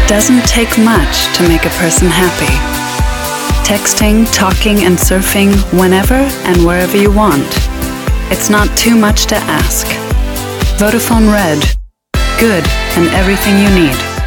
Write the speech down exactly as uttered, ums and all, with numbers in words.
doesn't take much to make a person happy. Texting, talking, and surfing whenever and wherever you want. It's not too much to ask. Vodafone Red. Good and everything you need.